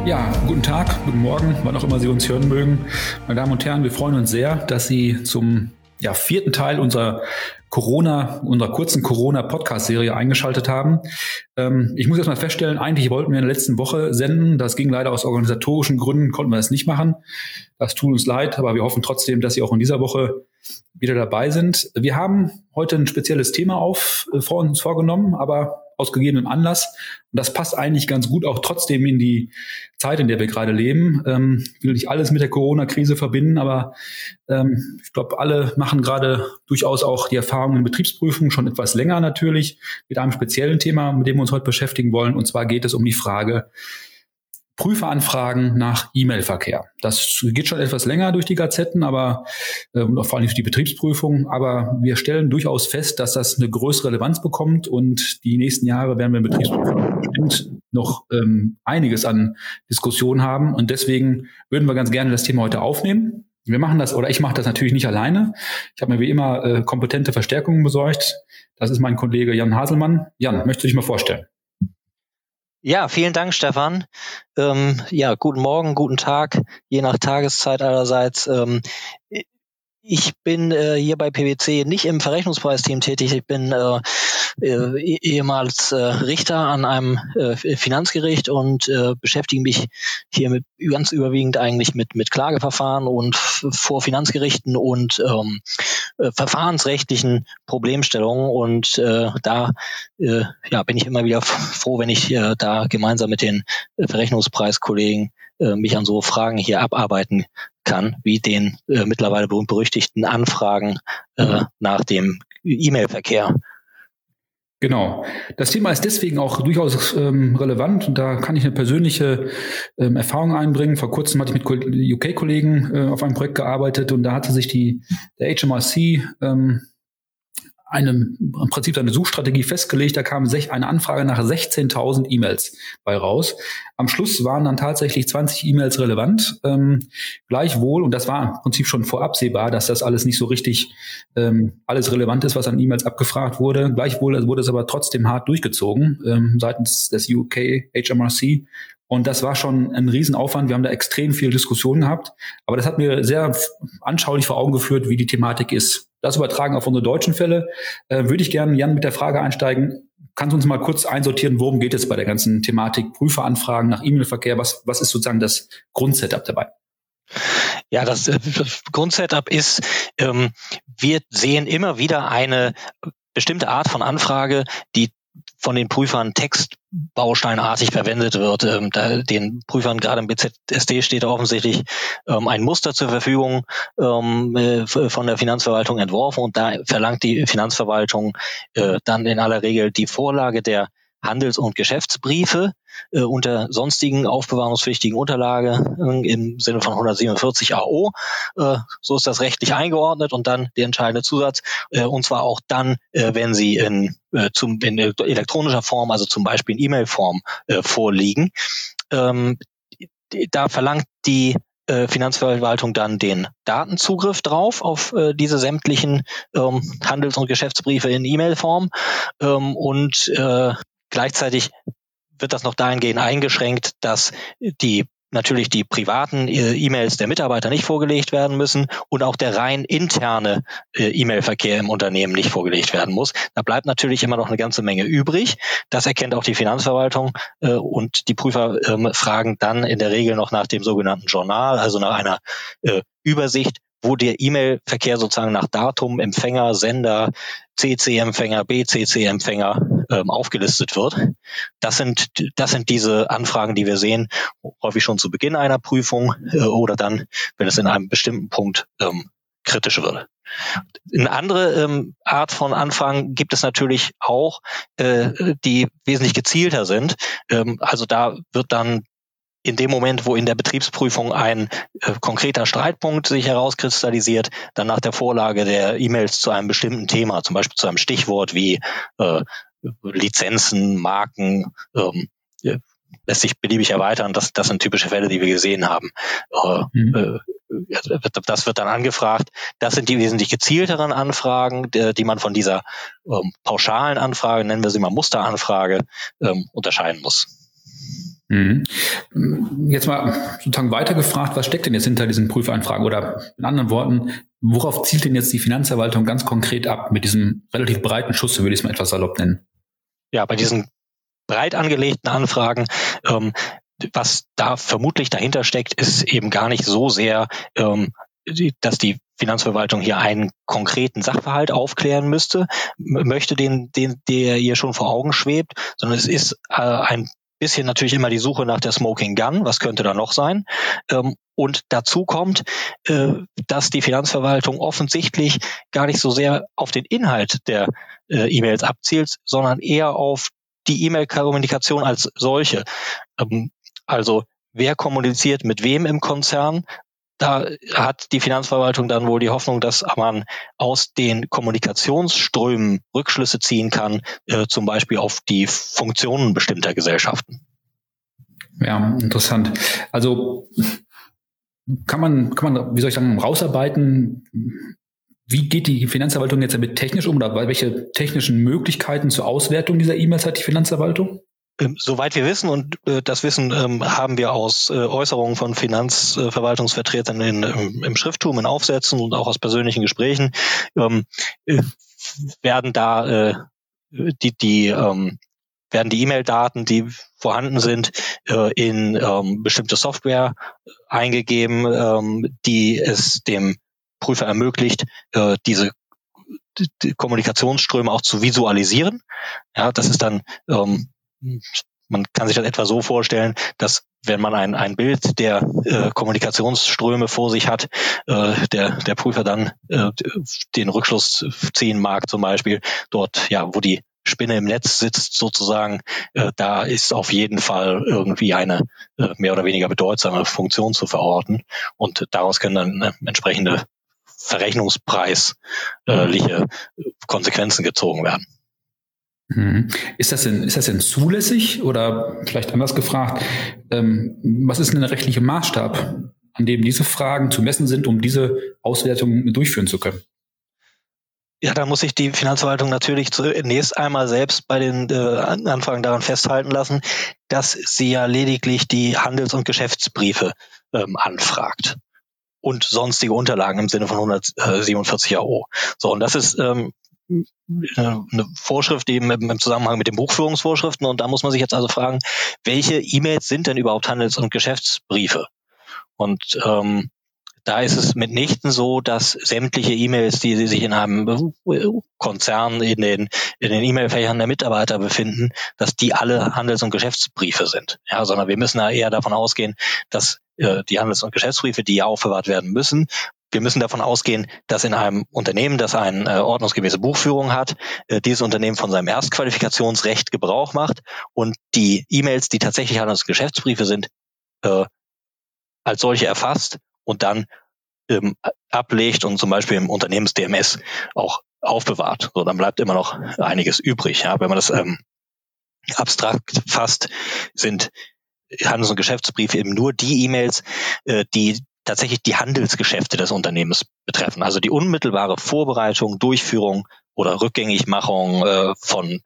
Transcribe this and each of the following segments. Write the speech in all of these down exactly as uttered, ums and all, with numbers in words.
Ja, guten Tag, guten Morgen, wann auch immer Sie uns hören mögen. Meine Damen und Herren, wir freuen uns sehr, dass Sie zum ja, vierten Teil unserer Corona, unserer kurzen Corona-Podcast-Serie eingeschaltet haben. Ähm, ich muss erst mal feststellen, eigentlich wollten wir in der letzten Woche senden. Das ging leider aus organisatorischen Gründen, konnten wir das nicht machen. Das tut uns leid, aber wir hoffen trotzdem, dass Sie auch in dieser Woche wieder dabei sind. Wir haben heute ein spezielles Thema auf, äh, vor uns vorgenommen, aber aus gegebenem Anlass. Und das passt eigentlich ganz gut auch trotzdem in die Zeit, in der wir gerade leben. Ähm, ich will nicht alles mit der Corona-Krise verbinden, aber ähm, ich glaube, alle machen gerade durchaus auch die Erfahrungen in Betriebsprüfungen schon etwas länger natürlich mit einem speziellen Thema, mit dem wir uns heute beschäftigen wollen. Und zwar geht es um die Frage Prüferanfragen nach E-Mail-Verkehr. Das geht schon etwas länger durch die Gazetten, aber äh, vor allem durch die Betriebsprüfung. Aber wir stellen durchaus fest, dass das eine größere Relevanz bekommt und die nächsten Jahre werden wir in Betriebsprüfung bestimmt noch ähm, einiges an Diskussionen haben. Und deswegen würden wir ganz gerne das Thema heute aufnehmen. Wir machen das, oder ich mache das natürlich nicht alleine. Ich habe mir wie immer äh, kompetente Verstärkungen besorgt. Das ist mein Kollege Jan Haselmann. Jan, möchtest du dich mal vorstellen? Ja, vielen Dank, Stefan. Ähm, ja, guten Morgen, guten Tag, je nach Tageszeit allerseits. Ähm, ich bin äh, hier bei P W C nicht im Verrechnungspreisteam tätig. Ich bin äh, äh, ehemals äh, Richter an einem äh, Finanzgericht und äh, beschäftige mich hier mit ganz überwiegend eigentlich mit mit Klageverfahren und f- vor Finanzgerichten und ähm, äh, verfahrensrechtlichen Problemstellungen. Und äh, da äh, ja bin ich immer wieder f- froh, wenn ich äh, da gemeinsam mit den äh, Verrechnungspreiskollegen äh, mich an so Fragen hier abarbeiten kann, wie den äh, mittlerweile berühmt-berüchtigten Anfragen äh, nach dem E-Mail-Verkehr. Genau. Das Thema ist deswegen auch durchaus ähm, relevant und da kann ich eine persönliche ähm, Erfahrung einbringen. Vor kurzem hatte ich mit U K-Kollegen äh, auf einem Projekt gearbeitet und da hatte sich die der H M R C ähm, eine, im Prinzip eine Suchstrategie festgelegt. Da kam sech, eine Anfrage nach sechzehntausend E-Mails bei raus. Am Schluss waren dann tatsächlich zwanzig E-Mails relevant. Ähm, gleichwohl, und das war im Prinzip schon vorabsehbar, dass das alles nicht so richtig ähm, alles relevant ist, was an E-Mails abgefragt wurde. Gleichwohl wurde es aber trotzdem hart durchgezogen ähm, seitens des U K H M R C. Und das war schon ein Riesenaufwand. Wir haben da extrem viel Diskussion gehabt. Aber das hat mir sehr anschaulich vor Augen geführt, wie die Thematik ist. Das übertragen auf unsere deutschen Fälle. Äh, würde ich gerne, Jan, mit der Frage einsteigen. Kannst du uns mal kurz einsortieren, worum geht es bei der ganzen Thematik Prüferanfragen nach E-Mail-Verkehr? Was, was ist sozusagen das Grundsetup dabei? Ja, das, das Grundsetup ist, ähm, wir sehen immer wieder eine bestimmte Art von Anfrage, die von den Prüfern textbausteinartig verwendet wird. Ähm, da, den Prüfern gerade im B Z S D steht offensichtlich ähm, ein Muster zur Verfügung ähm, äh, von der Finanzverwaltung entworfen und da verlangt die Finanzverwaltung äh, dann in aller Regel die Vorlage der Handels- und Geschäftsbriefe äh, unter sonstigen aufbewahrungspflichtigen Unterlagen äh, im Sinne von hundertsiebenundvierzig A O. Äh, so ist das rechtlich eingeordnet und dann der entscheidende Zusatz, äh, und zwar auch dann, äh, wenn sie in, äh, zum, in elektronischer Form, also zum Beispiel in E-Mail-Form äh, vorliegen. Ähm, da verlangt die äh, Finanzverwaltung dann den Datenzugriff drauf auf äh, diese sämtlichen ähm, Handels- und Geschäftsbriefe in E-Mail-Form ähm, und äh, gleichzeitig wird das noch dahingehend eingeschränkt, dass die natürlich die privaten E-Mails der Mitarbeiter nicht vorgelegt werden müssen und auch der rein interne E-Mail-Verkehr im Unternehmen nicht vorgelegt werden muss. Da bleibt natürlich immer noch eine ganze Menge übrig. Das erkennt auch die Finanzverwaltung und die Prüfer fragen dann in der Regel noch nach dem sogenannten Journal, also nach einer Übersicht, wo der E-Mail-Verkehr sozusagen nach Datum, Empfänger, Sender, C C-Empfänger, B C C-Empfänger ähm, aufgelistet wird. Das sind das sind diese Anfragen, die wir sehen, häufig schon zu Beginn einer Prüfung äh, oder dann, wenn es in einem bestimmten Punkt ähm, kritisch wird. Eine andere ähm, Art von Anfragen gibt es natürlich auch, äh, die wesentlich gezielter sind. Ähm, also da wird dann in dem Moment, wo in der Betriebsprüfung ein äh, konkreter Streitpunkt sich herauskristallisiert, dann nach der Vorlage der E-Mails zu einem bestimmten Thema, zum Beispiel zu einem Stichwort wie äh, Lizenzen, Marken, ähm, äh, lässt sich beliebig erweitern. Das, das sind typische Fälle, die wir gesehen haben. Äh, mhm. äh, das wird dann angefragt. Das sind die wesentlich gezielteren Anfragen, die, die man von dieser ähm, pauschalen Anfrage, nennen wir sie mal Musteranfrage, ähm, unterscheiden muss. Mhm. Jetzt mal sozusagen weitergefragt, was steckt denn jetzt hinter diesen Prüfanfragen? Oder in anderen Worten, worauf zielt denn jetzt die Finanzverwaltung ganz konkret ab mit diesem relativ breiten Schuss, so würde ich es mal etwas salopp nennen? Ja, bei diesen breit angelegten Anfragen, ähm, was da vermutlich dahinter steckt, ist eben gar nicht so sehr, ähm, die, dass die Finanzverwaltung hier einen konkreten Sachverhalt aufklären müsste, m- möchte, den, den, der ihr schon vor Augen schwebt, sondern es ist äh, ein bisschen natürlich immer die Suche nach der Smoking Gun, was könnte da noch sein? Ähm, und dazu kommt, äh, dass die Finanzverwaltung offensichtlich gar nicht so sehr auf den Inhalt der äh, E-Mails abzielt, sondern eher auf die E-Mail-Kommunikation als solche. Ähm, also wer kommuniziert mit wem im Konzern? Da hat die Finanzverwaltung dann wohl die Hoffnung, dass man aus den Kommunikationsströmen Rückschlüsse ziehen kann, äh, zum Beispiel auf die Funktionen bestimmter Gesellschaften. Ja, interessant. Also kann man, kann man, wie soll ich sagen, rausarbeiten, wie geht die Finanzverwaltung jetzt damit technisch um oder welche technischen Möglichkeiten zur Auswertung dieser E-Mails hat die Finanzverwaltung? Ähm, Soweit wir wissen, und äh, das Wissen ähm, haben wir aus äh, Äußerungen von Finanzverwaltungsvertretern in, im, im Schrifttum, in Aufsätzen und auch aus persönlichen Gesprächen, ähm, äh, werden da äh, die, die ähm, werden die E-Mail-Daten, die vorhanden sind, äh, in ähm, bestimmte Software eingegeben, ähm, die es dem Prüfer ermöglicht, äh, diese die, die Kommunikationsströme auch zu visualisieren. Ja, das ist dann ähm, man kann sich das etwa so vorstellen, dass wenn man ein, ein Bild der äh, Kommunikationsströme vor sich hat, äh, der, der Prüfer dann äh, den Rückschluss ziehen mag, zum Beispiel dort, ja, wo die Spinne im Netz sitzt sozusagen, äh, da ist auf jeden Fall irgendwie eine äh, mehr oder weniger bedeutsame Funktion zu verorten und daraus können dann äh, entsprechende verrechnungspreisliche Konsequenzen gezogen werden. Mhm. Ist das denn, ist das denn zulässig oder vielleicht anders gefragt, ähm, was ist denn der rechtliche Maßstab, an dem diese Fragen zu messen sind, um diese Auswertung durchführen zu können? Ja, da muss sich die Finanzverwaltung natürlich zunächst einmal selbst bei den äh, Anfragen daran festhalten lassen, dass sie ja lediglich die Handels- und Geschäftsbriefe ähm, anfragt und sonstige Unterlagen im Sinne von hundertsiebenundvierzig A O. So, und das ist ähm, eine Vorschrift eben im Zusammenhang mit den Buchführungsvorschriften. Und da muss man sich jetzt also fragen, welche E-Mails sind denn überhaupt Handels- und Geschäftsbriefe? Und ähm, da ist es mitnichten so, dass sämtliche E-Mails, die sich in einem Konzern in den in den E-Mail-Fächern der Mitarbeiter befinden, dass die alle Handels- und Geschäftsbriefe sind. Ja, sondern wir müssen da eher davon ausgehen, dass äh, die Handels- und Geschäftsbriefe, die ja aufbewahrt werden müssen, wir müssen davon ausgehen, dass in einem Unternehmen, das eine äh, ordnungsgemäße Buchführung hat, äh, dieses Unternehmen von seinem Erstqualifikationsrecht Gebrauch macht und die E-Mails, die tatsächlich Handels- und Geschäftsbriefe sind, äh, als solche erfasst und dann ähm, ablegt und zum Beispiel im Unternehmens-D M S auch aufbewahrt. So, dann bleibt immer noch einiges übrig. Ja. Wenn man das ähm, abstrakt fasst, sind Handels- und Geschäftsbriefe eben nur die E-Mails, äh, die tatsächlich die Handelsgeschäfte des Unternehmens betreffen. Also die unmittelbare Vorbereitung, Durchführung oder Rückgängigmachung äh, von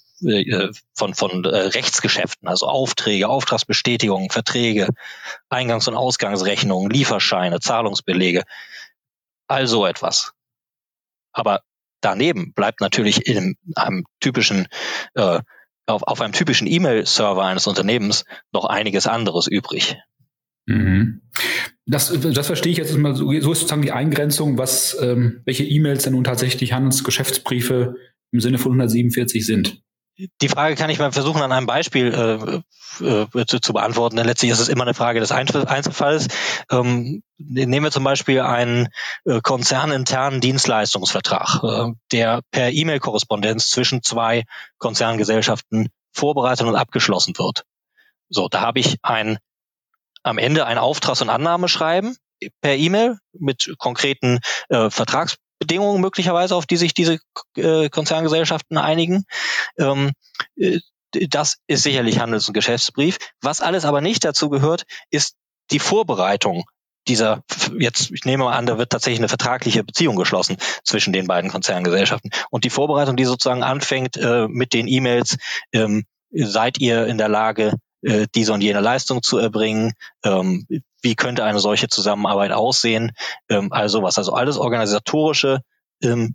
von von äh, Rechtsgeschäften, also Aufträge, Auftragsbestätigungen, Verträge, Eingangs- und Ausgangsrechnungen, Lieferscheine, Zahlungsbelege, all so etwas. Aber daneben bleibt natürlich in einem typischen äh, auf, auf einem typischen E-Mail-Server eines Unternehmens noch einiges anderes übrig. Mhm. Das, das verstehe ich jetzt mal so, so ist sozusagen die Eingrenzung, was ähm, welche E-Mails denn nun tatsächlich Handelsgeschäftsbriefe im Sinne von hundertsiebenundvierzig sind. Die Frage kann ich mal versuchen, an einem Beispiel äh, äh, zu, zu beantworten, denn letztlich ist es immer eine Frage des Einzelfalls. Ähm, nehmen wir zum Beispiel einen äh, konzerninternen Dienstleistungsvertrag, äh, der per E-Mail-Korrespondenz zwischen zwei Konzerngesellschaften vorbereitet und abgeschlossen wird. So, da habe ich ein am Ende ein Auftrags- und Annahmeschreiben per E-Mail mit konkreten äh, Vertragsbedingungen möglicherweise, auf die sich diese äh, Konzerngesellschaften einigen. Ähm, äh, das ist sicherlich Handels- und Geschäftsbrief. Was alles aber nicht dazu gehört, ist die Vorbereitung dieser, jetzt, ich nehme mal an, da wird tatsächlich eine vertragliche Beziehung geschlossen zwischen den beiden Konzerngesellschaften. Und die Vorbereitung, die sozusagen anfängt äh, mit den E-Mails, ähm, seid ihr in der Lage, äh, diese und jene Leistung zu erbringen, ähm, wie könnte eine solche Zusammenarbeit aussehen, ähm, all sowas. Also alles organisatorische ähm,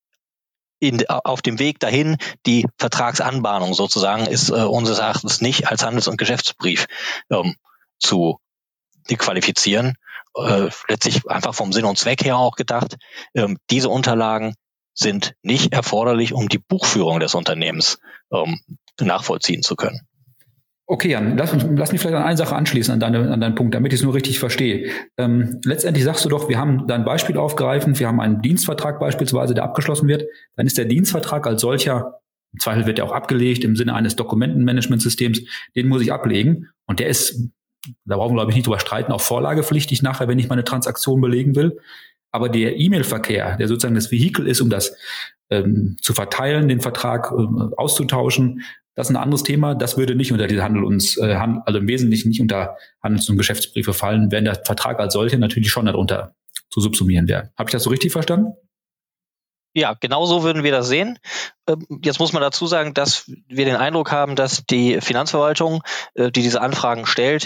in, auf dem Weg dahin. Die Vertragsanbahnung sozusagen ist äh, unseres Erachtens nicht als Handels- und Geschäftsbrief ähm, zu qualifizieren. Äh, letztlich einfach vom Sinn und Zweck her auch gedacht. Ähm, diese Unterlagen sind nicht erforderlich, um die Buchführung des Unternehmens ähm, nachvollziehen zu können. Okay, Jan, lass, lass mich vielleicht an eine Sache anschließen, an, deine, an deinen Punkt, damit ich es nur richtig verstehe. Ähm, letztendlich sagst du doch, wir haben da ein Beispiel aufgreifen, wir haben einen Dienstvertrag beispielsweise, der abgeschlossen wird, dann ist der Dienstvertrag als solcher, im Zweifel wird er auch abgelegt im Sinne eines Dokumentenmanagementsystems, den muss ich ablegen und der ist, da brauchen wir glaube ich nicht drüber streiten, auch vorlagepflichtig nachher, wenn ich meine Transaktion belegen will. Aber der E-Mail-Verkehr, der sozusagen das Vehikel ist, um das ähm, zu verteilen, den Vertrag äh, auszutauschen, das ist ein anderes Thema. Das würde nicht unter diese Handel- und äh, also im Wesentlichen nicht unter Handels- und Geschäftsbriefe fallen, während der Vertrag als solcher natürlich schon darunter zu subsumieren wäre. Habe ich das so richtig verstanden? Ja, genau so würden wir das sehen. Jetzt muss man dazu sagen, dass wir den Eindruck haben, dass die Finanzverwaltung, die diese Anfragen stellt,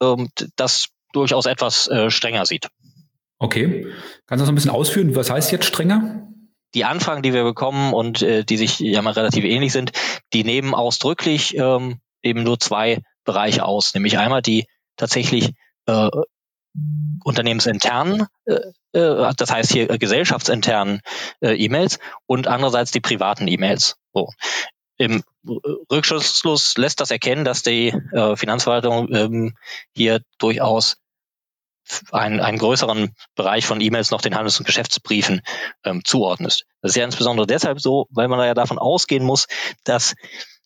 das durchaus etwas strenger sieht. Okay. Kannst du das ein bisschen ausführen? Was heißt jetzt strenger? Die Anfragen, die wir bekommen und äh, die sich ja mal relativ ähnlich sind, die nehmen ausdrücklich ähm, eben nur zwei Bereiche aus, nämlich einmal die tatsächlich äh, unternehmensinternen, äh, äh, das heißt hier äh, gesellschaftsinternen äh, E-Mails und andererseits die privaten E-Mails. So. Im Rückschluss lässt das erkennen, dass die äh, Finanzverwaltung ähm, hier durchaus einen, einen größeren Bereich von E-Mails noch den Handels- und Geschäftsbriefen ähm, zuordnet. Das ist ja insbesondere deshalb so, weil man da ja davon ausgehen muss, dass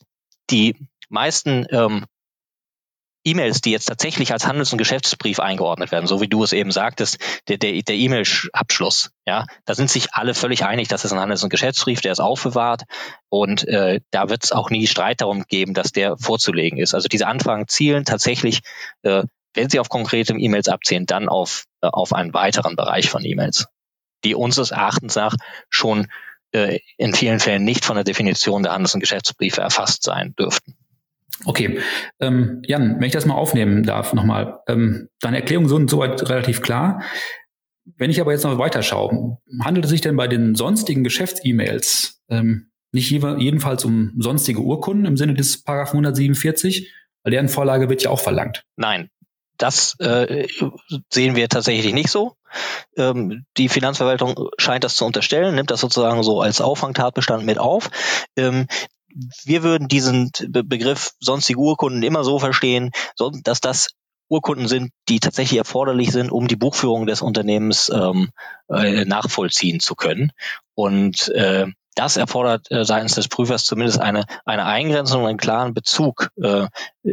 die meisten ähm, E-Mails, die jetzt tatsächlich als Handels- und Geschäftsbrief eingeordnet werden, so wie du es eben sagtest, der, der, der E-Mail-Abschluss, ja, da sind sich alle völlig einig, das ist ein Handels- und Geschäftsbrief, der ist aufbewahrt und äh, da wird es auch nie Streit darum geben, dass der vorzulegen ist. Also diese Anfragen zielen tatsächlich, äh, wenn sie auf konkrete E-Mails abzielen, dann auf, äh, auf einen weiteren Bereich von E-Mails, die unseres Erachtens nach schon äh, in vielen Fällen nicht von der Definition der Handels- und Geschäftsbriefe erfasst sein dürften. Okay. Ähm, Jan, wenn ich das mal aufnehmen darf nochmal. Ähm, deine Erklärungen sind soweit relativ klar. Wenn ich aber jetzt noch weiter schaue, handelt es sich denn bei den sonstigen Geschäfts-E-Mails ähm, nicht jedenfalls um sonstige Urkunden im Sinne des Paragraphen hundertsiebenundvierzig? Weil deren Vorlage wird ja auch verlangt. Nein, das äh, sehen wir tatsächlich nicht so. Ähm, die Finanzverwaltung scheint das zu unterstellen, nimmt das sozusagen so als Auffangtatbestand mit auf. Ähm, wir würden diesen Be- Begriff sonstige Urkunden immer so verstehen, so, dass das Urkunden sind, die tatsächlich erforderlich sind, um die Buchführung des Unternehmens ähm, äh, nachvollziehen zu können. Und äh, das erfordert äh, seitens des Prüfers zumindest eine eine Eingrenzung und einen klaren Bezug äh,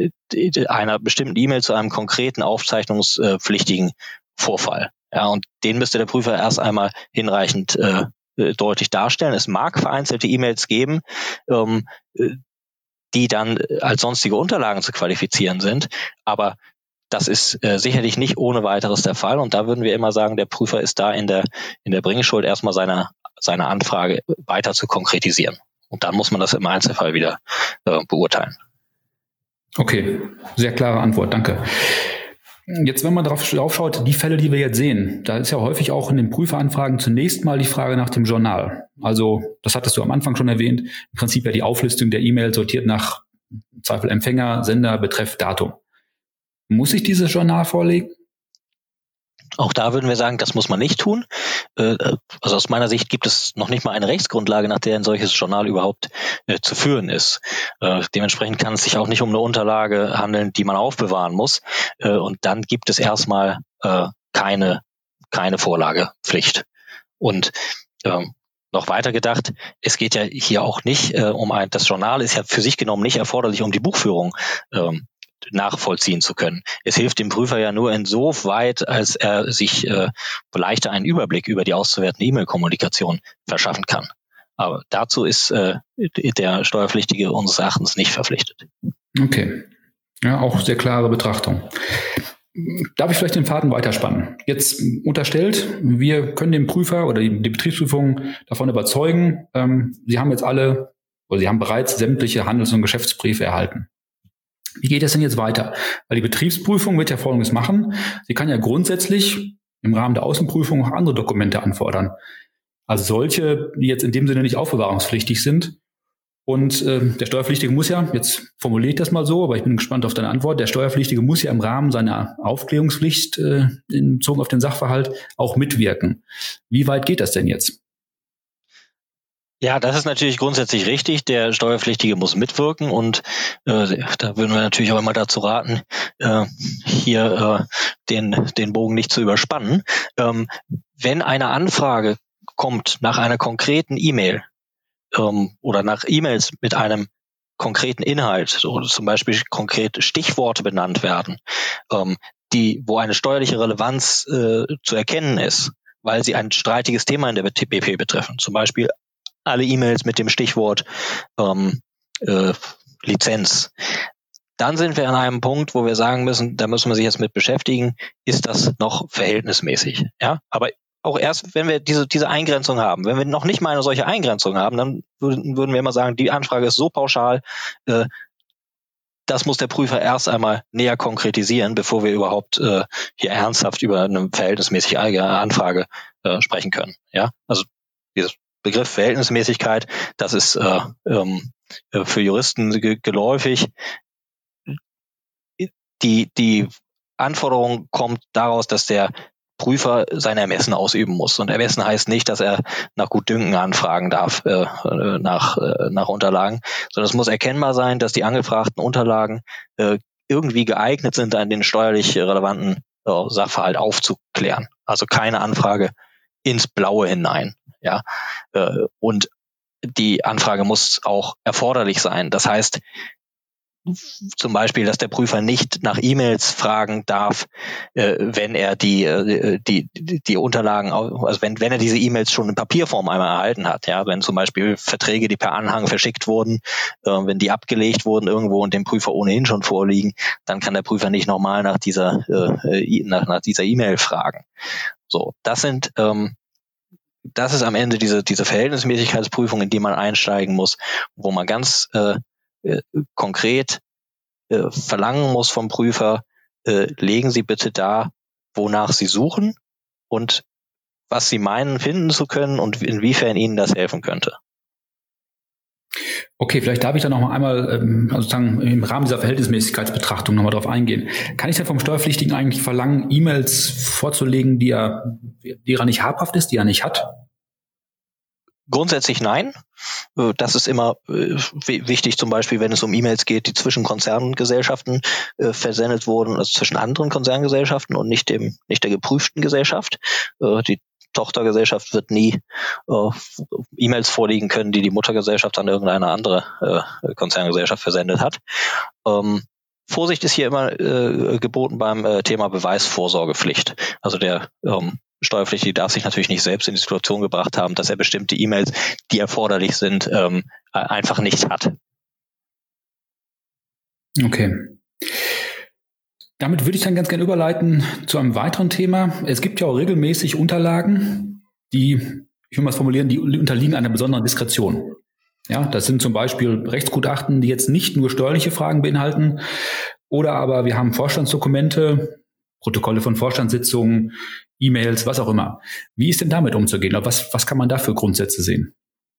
einer bestimmten E-Mail zu einem konkreten aufzeichnungspflichtigen Vorfall. Ja, und den müsste der Prüfer erst einmal hinreichend äh, deutlich darstellen. Es mag vereinzelte E-Mails geben, ähm, die dann als sonstige Unterlagen zu qualifizieren sind, aber das ist äh, sicherlich nicht ohne weiteres der Fall. Und da würden wir immer sagen, der Prüfer ist da in der in der Bringschuld, erstmal seine seine Anfrage weiter zu konkretisieren. Und dann muss man das im Einzelfall wieder äh, beurteilen. Okay, sehr klare Antwort, danke. Jetzt, wenn man drauf, drauf schaut, die Fälle, die wir jetzt sehen, da ist ja häufig auch in den Prüferanfragen zunächst mal die Frage nach dem Journal. Also, das hattest du am Anfang schon erwähnt, im Prinzip ja die Auflistung der E-Mail sortiert nach im Zweifel Empfänger, Sender, Betreff, Datum. Muss ich dieses Journal vorlegen? Auch da würden wir sagen, das muss man nicht tun. Also aus meiner Sicht gibt es noch nicht mal eine Rechtsgrundlage, nach der ein solches Journal überhaupt äh, zu führen ist. Äh, dementsprechend kann es sich auch nicht um eine Unterlage handeln, die man aufbewahren muss. Äh, und dann gibt es erstmal äh, keine, keine Vorlagepflicht. Und ähm, noch weiter gedacht, es geht ja hier auch nicht äh, um ein, das Journal ist ja für sich genommen nicht erforderlich, um die Buchführung ähm, nachvollziehen zu können. Es hilft dem Prüfer ja nur insoweit, als er sich äh, leichter einen Überblick über die auszuwertende E-Mail-Kommunikation verschaffen kann. Aber dazu ist äh, der Steuerpflichtige unseres Erachtens nicht verpflichtet. Okay. Ja, auch sehr klare Betrachtung. Darf ich vielleicht den Faden weiterspannen? Jetzt unterstellt, wir können den Prüfer oder die, die Betriebsprüfung davon überzeugen, ähm, Sie haben jetzt alle oder Sie haben bereits sämtliche Handels- und Geschäftsbriefe erhalten. Wie geht das denn jetzt weiter? Weil die Betriebsprüfung wird ja Folgendes machen. Sie kann ja grundsätzlich im Rahmen der Außenprüfung auch andere Dokumente anfordern. Also solche, die jetzt in dem Sinne nicht aufbewahrungspflichtig sind. Und äh, der Steuerpflichtige muss ja, jetzt formuliere ich das mal so, aber ich bin gespannt auf deine Antwort, der Steuerpflichtige muss ja im Rahmen seiner Aufklärungspflicht äh, bezogen auf den Sachverhalt auch mitwirken. Wie weit geht das denn jetzt? Ja, das ist natürlich grundsätzlich richtig. Der Steuerpflichtige muss mitwirken und äh, da würden wir natürlich auch immer dazu raten, äh, hier äh, den den Bogen nicht zu überspannen. Ähm, wenn eine Anfrage kommt nach einer konkreten E-Mail ähm, oder nach E-Mails mit einem konkreten Inhalt, oder zum Beispiel konkrete Stichworte benannt werden, ähm, die wo eine steuerliche Relevanz äh, zu erkennen ist, weil sie ein streitiges Thema in der B P betreffen, zum Beispiel alle E-Mails mit dem Stichwort ähm, äh, Lizenz. Dann sind wir an einem Punkt, wo wir sagen müssen, da müssen wir sich jetzt mit beschäftigen, ist das noch verhältnismäßig? Ja, aber auch erst, wenn wir diese diese Eingrenzung haben. Wenn wir noch nicht mal eine solche Eingrenzung haben, dann würden, würden wir immer sagen, die Anfrage ist so pauschal, äh, das muss der Prüfer erst einmal näher konkretisieren, bevor wir überhaupt äh, hier ernsthaft über eine verhältnismäßige Anfrage äh, sprechen können. Ja, also dieses Begriff Verhältnismäßigkeit, das ist äh, ähm, für Juristen ge- geläufig. Die, die Anforderung kommt daraus, dass der Prüfer sein Ermessen ausüben muss. Und Ermessen heißt nicht, dass er nach Gutdünken anfragen darf, äh, nach, äh, nach Unterlagen, sondern es muss erkennbar sein, dass die angefragten Unterlagen äh, irgendwie geeignet sind, den steuerlich relevanten äh, Sachverhalt aufzuklären. Also keine Anfrage ins Blaue hinein. Ja, äh, und die Anfrage muss auch erforderlich sein. Das heißt, zum Beispiel, dass der Prüfer nicht nach E-Mails fragen darf, äh, wenn er die, äh, die, die Unterlagen, also wenn, wenn er diese E-Mails schon in Papierform einmal erhalten hat. Ja, wenn zum Beispiel Verträge, die per Anhang verschickt wurden, äh, wenn die abgelegt wurden irgendwo und dem Prüfer ohnehin schon vorliegen, dann kann der Prüfer nicht nochmal nach dieser, äh, nach, nach dieser E-Mail fragen. So, das sind, ähm, Das ist am Ende diese, diese Verhältnismäßigkeitsprüfung, in die man einsteigen muss, wo man ganz äh, äh, konkret äh, verlangen muss vom Prüfer, äh, legen Sie bitte dar, wonach Sie suchen und was Sie meinen, finden zu können und inwiefern Ihnen das helfen könnte. Okay, vielleicht darf ich da noch mal einmal ähm, also sozusagen im Rahmen dieser Verhältnismäßigkeitsbetrachtung noch mal drauf eingehen. Kann ich denn vom Steuerpflichtigen eigentlich verlangen, E-Mails vorzulegen, die er, die er nicht habhaft ist, die er nicht hat? Grundsätzlich nein. Das ist immer wichtig, zum Beispiel, wenn es um E-Mails geht, die zwischen Konzerngesellschaften versendet wurden, also zwischen anderen Konzerngesellschaften und nicht dem, nicht der geprüften Gesellschaft. Die Tochtergesellschaft wird nie E-Mails vorlegen können, die die Muttergesellschaft an irgendeine andere Konzerngesellschaft versendet hat. Vorsicht ist hier immer geboten beim Thema Beweisvorsorgepflicht. Also der Steuerpflichtige darf sich natürlich nicht selbst in die Situation gebracht haben, dass er bestimmte E-Mails, die erforderlich sind, ähm, einfach nicht hat. Okay. Damit würde ich dann ganz gerne überleiten zu einem weiteren Thema. Es gibt ja auch regelmäßig Unterlagen, die, ich will mal formulieren, die unterliegen einer besonderen Diskretion. Ja, das sind zum Beispiel Rechtsgutachten, die jetzt nicht nur steuerliche Fragen beinhalten, oder aber wir haben Vorstandsdokumente, Protokolle von Vorstandssitzungen, E-Mails, was auch immer. Wie ist denn damit umzugehen? Oder was, was kann man da für Grundsätze sehen?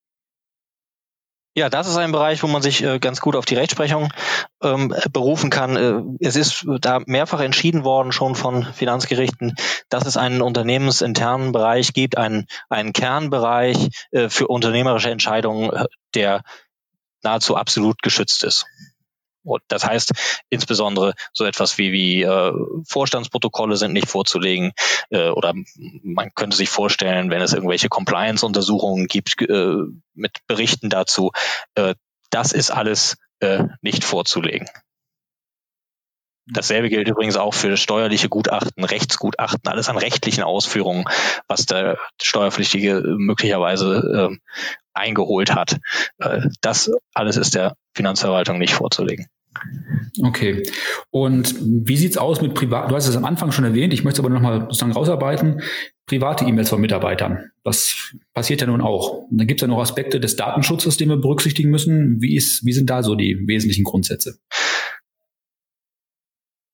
Ja, das ist ein Bereich, wo man sich äh, ganz gut auf die Rechtsprechung ähm, berufen kann. Äh, es ist da mehrfach entschieden worden schon von Finanzgerichten, dass es einen unternehmensinternen Bereich gibt, einen, einen Kernbereich äh, für unternehmerische Entscheidungen, äh, der nahezu absolut geschützt ist. Und das heißt insbesondere so etwas wie, wie äh, Vorstandsprotokolle sind nicht vorzulegen äh, oder man könnte sich vorstellen, wenn es irgendwelche Compliance-Untersuchungen gibt äh, mit Berichten dazu, äh, das ist alles äh, nicht vorzulegen. Dasselbe gilt übrigens auch für steuerliche Gutachten, Rechtsgutachten, alles an rechtlichen Ausführungen, was der Steuerpflichtige möglicherweise äh, eingeholt hat. Äh, das alles ist der Finanzverwaltung nicht vorzulegen. Okay. Und wie sieht's aus mit privat? Du hast es am Anfang schon erwähnt, ich möchte es aber nochmal sozusagen rausarbeiten. Private E-Mails von Mitarbeitern. Das passiert ja nun auch. Und dann gibt es ja noch Aspekte des Datenschutzes, den wir berücksichtigen müssen. Wie ist, wie sind da so die wesentlichen Grundsätze?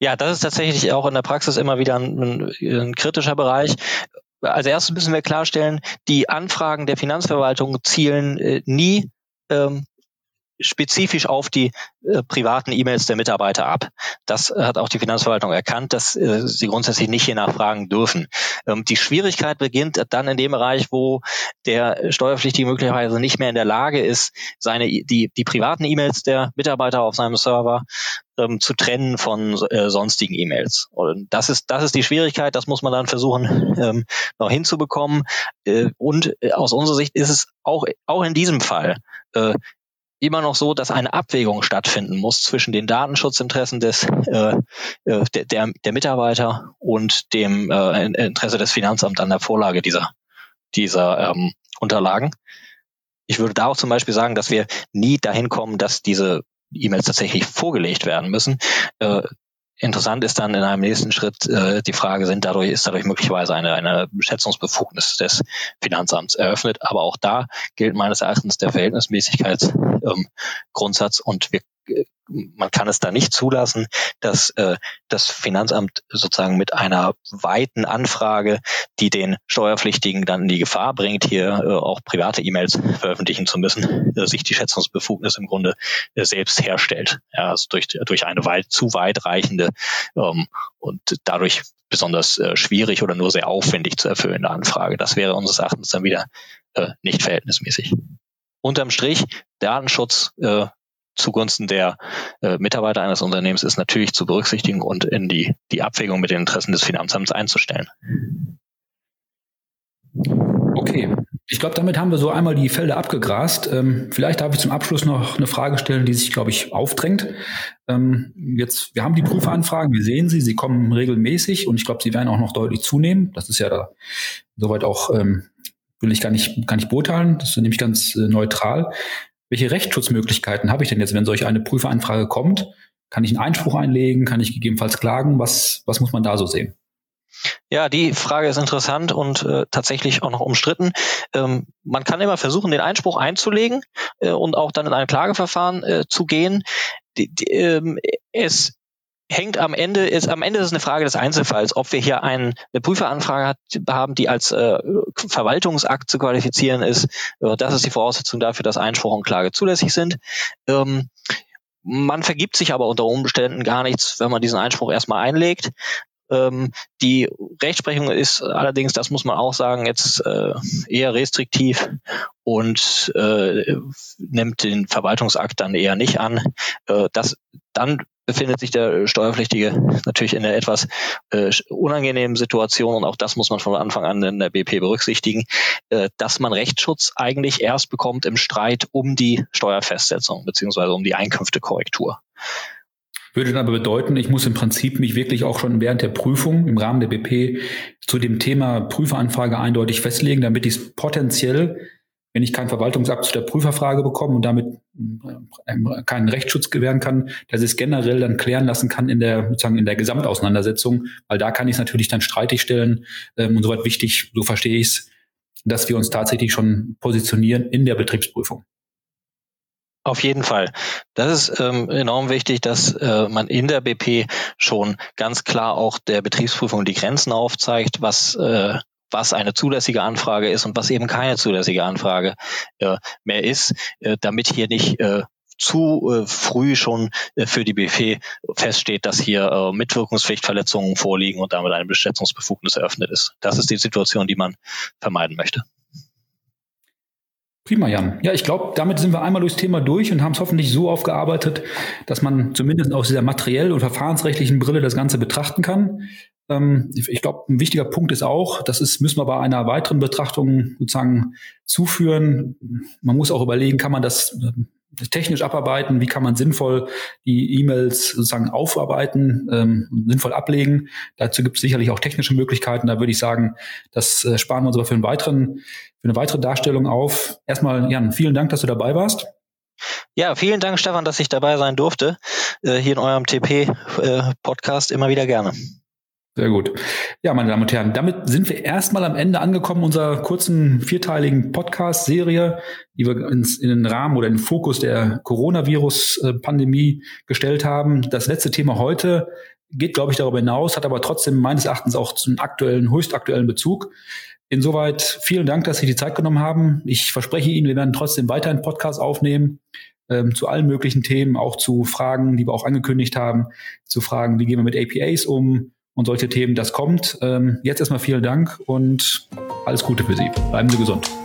Ja, das ist tatsächlich auch in der Praxis immer wieder ein, ein, ein kritischer Bereich. Als erstes müssen wir klarstellen, die Anfragen der Finanzverwaltung zielen äh, nie ähm, spezifisch auf die äh, privaten E-Mails der Mitarbeiter ab. Das hat auch die Finanzverwaltung erkannt, dass äh, sie grundsätzlich nicht hier nachfragen dürfen. Ähm, die Schwierigkeit beginnt dann in dem Bereich, wo der Steuerpflichtige möglicherweise nicht mehr in der Lage ist, seine die die privaten E-Mails der Mitarbeiter auf seinem Server ähm, zu trennen von äh, sonstigen E-Mails. Und das ist das ist die Schwierigkeit. Das muss man dann versuchen ähm, noch hinzubekommen. Äh, und äh, aus unserer Sicht ist es auch auch in diesem Fall äh, immer noch so, dass eine Abwägung stattfinden muss zwischen den Datenschutzinteressen des äh, der, der der Mitarbeiter und dem äh, Interesse des Finanzamts an der Vorlage dieser dieser ähm, Unterlagen. Ich würde da auch zum Beispiel sagen, dass wir nie dahin kommen, dass diese E-Mails tatsächlich vorgelegt werden müssen. Äh, Interessant ist dann in einem nächsten Schritt äh, die Frage, sind dadurch, ist dadurch möglicherweise eine, eine Schätzungsbefugnis des Finanzamts eröffnet. Aber auch da gilt meines Erachtens der Verhältnismäßigkeitsgrundsatz ähm, und wir, äh, man kann es da nicht zulassen, dass äh, das Finanzamt sozusagen mit einer weiten Anfrage, die den Steuerpflichtigen dann in die Gefahr bringt, hier äh, auch private E-Mails veröffentlichen zu müssen, äh, sich die Schätzungsbefugnis im Grunde äh, selbst herstellt. Ja, also durch, durch eine weit, zu weitreichende ähm, und dadurch besonders äh, schwierig oder nur sehr aufwendig zu erfüllende Anfrage. Das wäre unseres Erachtens dann wieder äh, nicht verhältnismäßig. Unterm Strich, Datenschutz äh, zugunsten der äh, Mitarbeiter eines Unternehmens ist natürlich zu berücksichtigen und in die, die Abwägung mit den Interessen des Finanzamts einzustellen. Okay, ich glaube, damit haben wir so einmal die Felder abgegrast. Ähm, vielleicht darf ich zum Abschluss noch eine Frage stellen, die sich, glaube ich, aufdrängt. Ähm, jetzt, wir haben die Prüferanfragen, wir sehen sie, sie kommen regelmäßig und ich glaube, sie werden auch noch deutlich zunehmen. Das ist ja da soweit auch, ähm, will ich gar nicht, gar nicht beurteilen. Das ist nämlich ganz äh, neutral. Welche Rechtsschutzmöglichkeiten habe ich denn jetzt, wenn solch eine Prüferanfrage kommt? Kann ich einen Einspruch einlegen? Kann ich gegebenenfalls klagen? Was, was muss man da so sehen? Ja, die Frage ist interessant und äh, tatsächlich auch noch umstritten. Ähm, man kann immer versuchen, den Einspruch einzulegen äh, und auch dann in ein Klageverfahren äh, zu gehen. Die, die, ähm, es hängt am Ende, ist am Ende ist es eine Frage des Einzelfalls, ob wir hier ein, eine Prüferanfrage hat, haben, die als äh, Verwaltungsakt zu qualifizieren ist. Äh, das ist die Voraussetzung dafür, dass Einspruch und Klage zulässig sind. Ähm, man vergibt sich aber unter Umständen gar nichts, wenn man diesen Einspruch erstmal einlegt. Ähm, die Rechtsprechung ist allerdings, das muss man auch sagen, jetzt äh, eher restriktiv und äh, nimmt den Verwaltungsakt dann eher nicht an. Äh, das, dann befindet sich der Steuerpflichtige natürlich in einer etwas äh, unangenehmen Situation und auch das muss man von Anfang an in der B P berücksichtigen, äh, dass man Rechtsschutz eigentlich erst bekommt im Streit um die Steuerfestsetzung beziehungsweise um die Einkünftekorrektur. Würde dann aber bedeuten, ich muss im Prinzip mich wirklich auch schon während der Prüfung im Rahmen der B P zu dem Thema Prüferanfrage eindeutig festlegen, damit ich es potenziell, wenn ich keinen Verwaltungsakt zu der Prüferfrage bekomme und damit keinen Rechtsschutz gewähren kann, dass ich es generell dann klären lassen kann in der sozusagen in der Gesamtauseinandersetzung, weil da kann ich es natürlich dann streitig stellen ähm, und soweit wichtig, so verstehe ich es, dass wir uns tatsächlich schon positionieren in der Betriebsprüfung. Auf jeden Fall. Das ist ähm, enorm wichtig, dass äh, man in der B P schon ganz klar auch der Betriebsprüfung die Grenzen aufzeigt, was äh, was eine zulässige Anfrage ist und was eben keine zulässige Anfrage äh, mehr ist, äh, damit hier nicht äh, zu äh, früh schon äh, für die B P feststeht, dass hier äh, Mitwirkungspflichtverletzungen vorliegen und damit eine Beschätzungsbefugnis eröffnet ist. Das ist die Situation, die man vermeiden möchte. Prima, Jan. Ja, ich glaube, damit sind wir einmal durchs Thema durch und haben es hoffentlich so aufgearbeitet, dass man zumindest aus dieser materiell- und verfahrensrechtlichen Brille das Ganze betrachten kann. Ähm, ich glaube, ein wichtiger Punkt ist auch, das ist, müssen wir bei einer weiteren Betrachtung sozusagen zuführen. Man muss auch überlegen, kann man das technisch abarbeiten, wie kann man sinnvoll die E-Mails sozusagen aufarbeiten, ähm, sinnvoll ablegen. Dazu gibt es sicherlich auch technische Möglichkeiten. Da würde ich sagen, das äh, sparen wir uns aber für einen weiteren, für eine weitere Darstellung auf. Erstmal, Jan, vielen Dank, dass du dabei warst. Ja, vielen Dank, Stefan, dass ich dabei sein durfte, äh, hier in eurem T P-Podcast immer wieder gerne. Sehr gut. Ja, meine Damen und Herren, damit sind wir erstmal am Ende angekommen unserer kurzen vierteiligen Podcast-Serie, die wir ins, in den Rahmen oder in den Fokus der Coronavirus-Pandemie gestellt haben. Das letzte Thema heute geht, glaube ich, darüber hinaus, hat aber trotzdem meines Erachtens auch zum aktuellen, höchstaktuellen Bezug. Insoweit vielen Dank, dass Sie die Zeit genommen haben. Ich verspreche Ihnen, wir werden trotzdem weiter einen Podcast aufnehmen, ähm, zu allen möglichen Themen, auch zu Fragen, die wir auch angekündigt haben, zu Fragen, wie gehen wir mit A P As um, und solche Themen, das kommt. Ähm, jetzt erstmal vielen Dank und alles Gute für Sie. Bleiben Sie gesund.